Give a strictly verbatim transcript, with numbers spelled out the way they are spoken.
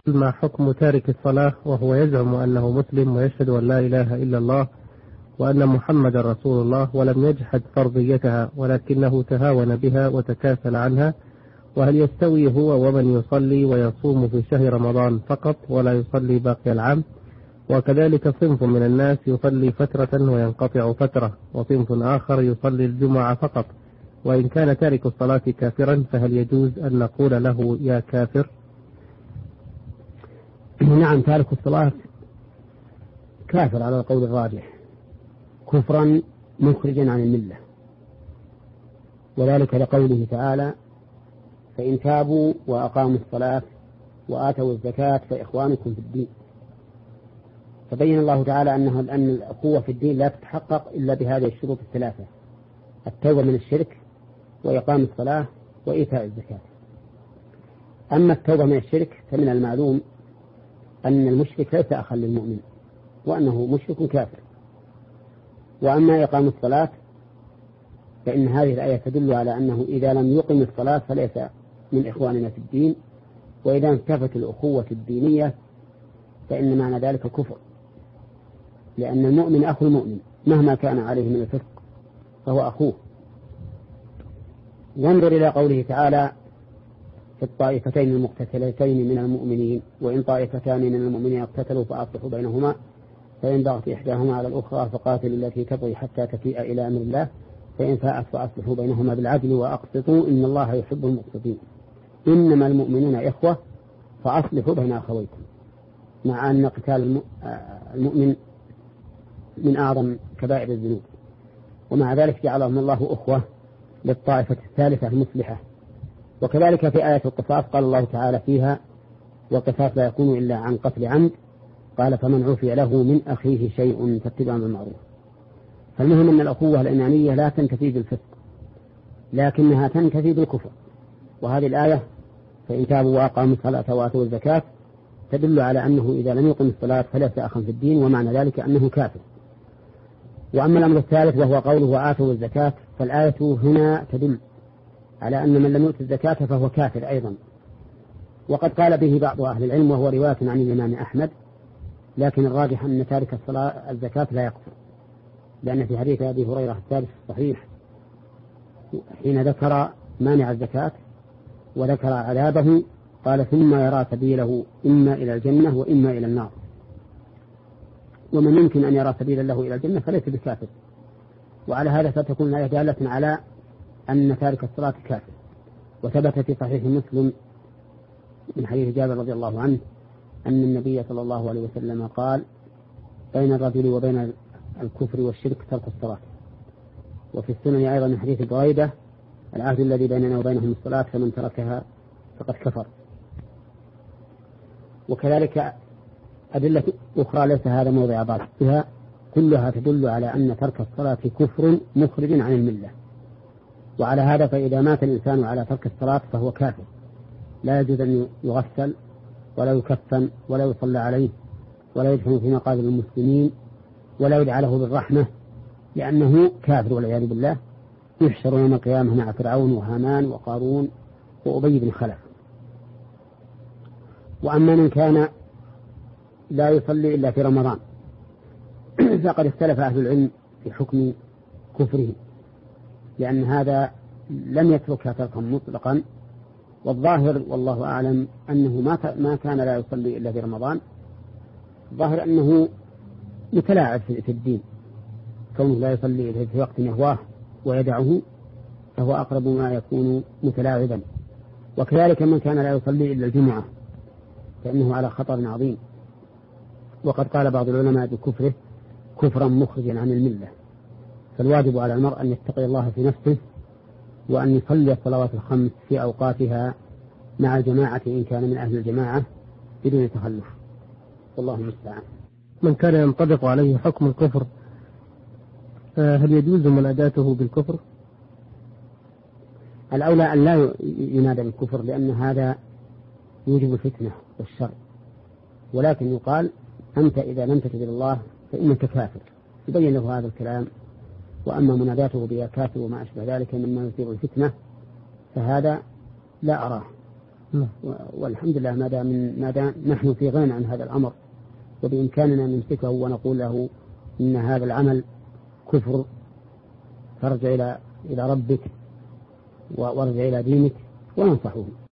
ما حكم تارك الصلاة وهو يزعم أنه مسلم ويشهد أن لا إله إلا الله وأن محمد رسول الله ولم يجحد فرضيتها ولكنه تهاون بها وتكاسل عنها؟ وهل يستوي هو ومن يصلي ويصوم في شهر رمضان فقط ولا يصلي باقي العام؟ وكذلك صنف من الناس يصلي فترة وينقطع فترة، وصنف آخر يصلي الجمعة فقط، وإن كان تارك الصلاة كافرا فهل يجوز أن نقول له يا كافر؟ نعم، تارك الصلاة كافر على القول الراجح، كفرا مخرجا عن الملة، وذلك لقوله تعالى: فإن تابوا وأقاموا الصلاة وآتوا الزكاة فإخوانكم في الدين. فبين الله تعالى أنه أن الأخوة في الدين لا تتحقق إلا بهذه الشروط الثلاثة: التوبة من الشرك، وإقام الصلاة، وإيتاء الزكاة. أما التوبة من الشرك فمن المعلوم أن المشرك ليس أخا للمؤمن، وأنه مشرك كافر. وأما إقام الصلاة فإن هذه الآية تدل على أنه إذا لم يقم الصلاة فليس من إخواننا في الدين، وإذا انتفت الأخوة الدينية فإن معنى ذلك كفر، لأن المؤمن أخو المؤمن مهما كان عليه من الفسق فهو أخوه. وانظر إلى قوله تعالى في الطائفتين المقتتلتين من المؤمنين: وإن طائفتان من المؤمنين اقتتلوا فأصلحوا بينهما فإن بغت إحداهما على الأخرى فقاتلوا التي تبغي حتى تفيء إلى أمر الله فإن فاءت فأصلحوا بينهما بالعدل وأقسطوا إن الله يحب المقسطين إنما المؤمنون إخوة فأصلحوا بين أخويكم. مع أن قتال المؤمن من أعظم كبائر الذنوب، ومع ذلك جعلهم الله أخوة للطائفة الثالثة المصلحة. وكذلك في آية القصاص قال الله تعالى فيها: والقصاص لا يكون إلا عن قتل عمد، قال فمن عفي له من أخيه شيء فاتباع بالمعروف. فالمهم أن الأخوة الإيمانية لا تنتفي بالفسق لكنها تنتفي بالكفر. وهذه الآية فإن تابوا وأقاموا الصلاة وآتوا الزكاة تدل على أنه إذا لم يقم الصلاة فليس أخا في الدين، ومعنى ذلك أنه كافر. وأما الأمر الثالث وهو قوله وآتوا الزكاة، فالآية هنا تدل على أن من لم يؤت الزكاة فهو كافر أيضا، وقد قال به بعض أهل العلم وهو رواية عن الإمام أحمد، لكن الراجح أن تارك الصلاة الزكاة لا يكفر، لأن في حديث أبي هريرة الثالث الصحيح حين ذكر مانع الزكاة وذكر عذابه قال ثم يرى سبيله إما إلى الجنة وإما إلى النار. ومن يمكن أن يرى سبيلا له إلى الجنة فليس بكافر. وعلى هذا فتكون الآية دالة على أن تارك الصلاة كافر. وثبت في صحيح مسلم من حديث جابر رضي الله عنه أن النبي صلى الله عليه وسلم قال: بين الرجل وبين الكفر والشرك ترك الصلاة. وفي السنن أيضا من حديث بريدة: العهد الذي بيننا وبينهم الصلاة فمن تركها فقد كفر. وكذلك أدلة أخرى ليس هذا موضع بحثها كلها تدل على أن ترك الصلاة كفر مخرج عن الملة. وعلى هذا فإذا مات الإنسان على ترك الصلاة فهو كافر، لا يجوز أن يغسل ولا يكفن ولا يصلى عليه ولا يدفن في مقابر المسلمين ولا يدعى له بالرحمة، لأنه كافر والعياذ بالله، يحشر يوم القيامة مع فرعون وهامان وقارون وأبي بن خلف. وأما من كان لا يصلي إلا في رمضان فقد اختلف أهل العلم في حكم كفره، لأن هذا لم يتركها تركا مطلقا، والظاهر والله أعلم أنه ما ما كان لا يصلي إلا في رمضان. الظاهر أنه متلاعب في الدين، كونه لا يصلي في وقت يهواه ويدعه فهو أقرب ما يكون متلاعبا. وكذلك من كان لا يصلي إلا الجمعة فإنه على خطر عظيم، وقد قال بعض العلماء بكفره كفرا مخرجا عن الملة. فالواجب على المرء أن يتقي الله في نفسه وأن يصلي الصلوات الخمس في أوقاتها مع الجماعة إن كان من أهل الجماعة بدون تخلف، والله المستعان. من كان ينطبق عليه حكم الكفر هل يجوز مناداته بالكفر؟ الأولى أن لا ينادى بالكفر، لأن هذا يوجب الفتنة والشر، ولكن يقال أنت إذا لم تتب الله فإنك كافر، يبين له هذا الكلام. وأما مناداته بيا كافر وما أشبه ذلك مما يثير الفتنة فهذا لا أراه، والحمد لله ما دام ما دام نحن في غنى عن هذا الأمر وبإمكاننا نمسكه ونقول له إن هذا العمل كفر، فارجع إلى إلى ربك وارجع إلى دينك وننصحه.